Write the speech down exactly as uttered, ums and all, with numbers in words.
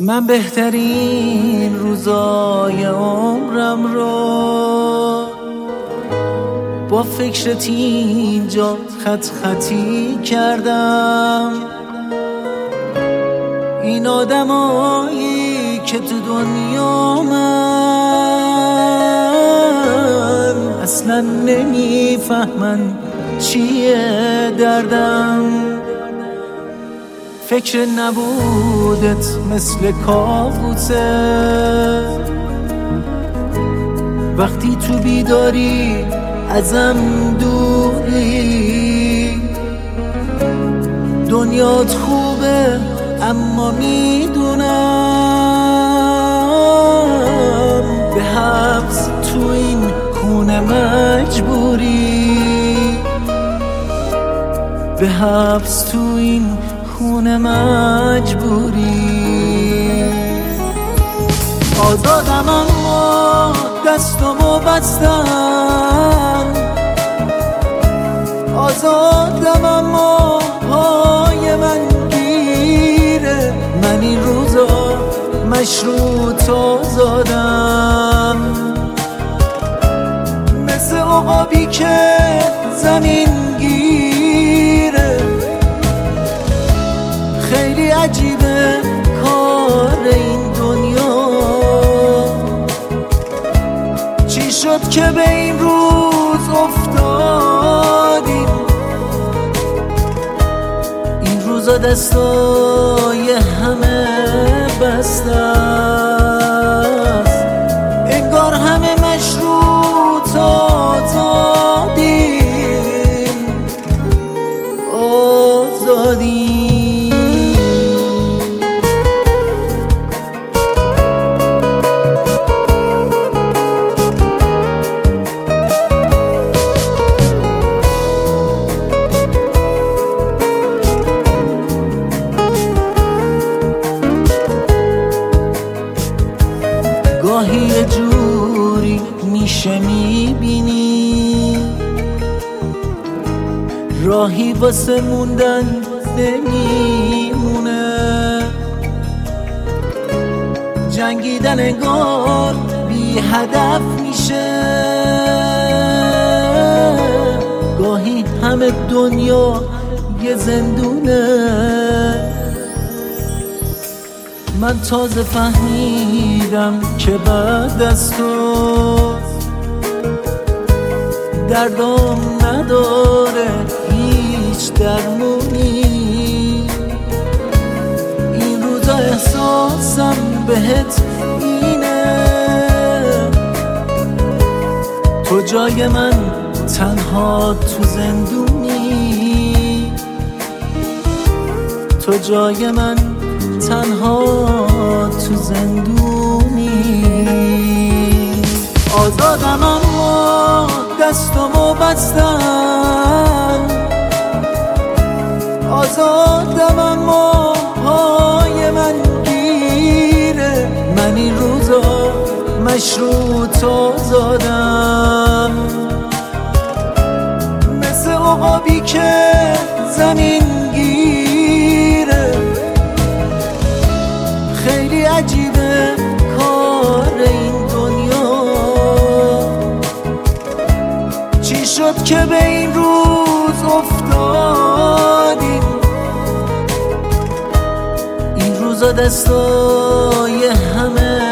من بهترین روزای عمرم رو با فکرت اینجا خط خطی کردم. این آدمایی که تو دنیا من اصلا نمیفهمن چیه دردم. فکر نبودت مثل کابوسه، وقتی تو بیداری ازم دوری. دنیات خوبه اما میدونم به حبس تو این خونه مجبوری، به حبس تو این خونه مجبوری. آزادم اما دستمو بستم، آزادم اما پای من گیره. من این روزا مشروط آزادم، مثل عقابی که زمین گیره. خیلی عجیبه کار این دنیا، چی شد که به این روز افتادیم. این روزا دستای همه بسته است، انگار همه مشروط آزادیم. آزادیم. گاهی یه جوری میشه میبینی راهی واسه موندن نمیمونه. جنگیدن انگار بی هدف میشه، گاهی همه دنیا یه زندونه. من تازه فهمیدم که بعد از تو دردم نداره هیچ درمونی. این روزا احساسم بهت اینه، تو جای من تنها تو زندونی، تو جای من تنها تو زندونی. آزادم اما دستمو بستم، آزادم اما پای من گیره. من این روزا مشروط آزادم، مثل عقابی که زمین گیره. خیلی عجیبه کار این دنیا، چی شد که به این روز افتادیم. این روزا دستای همه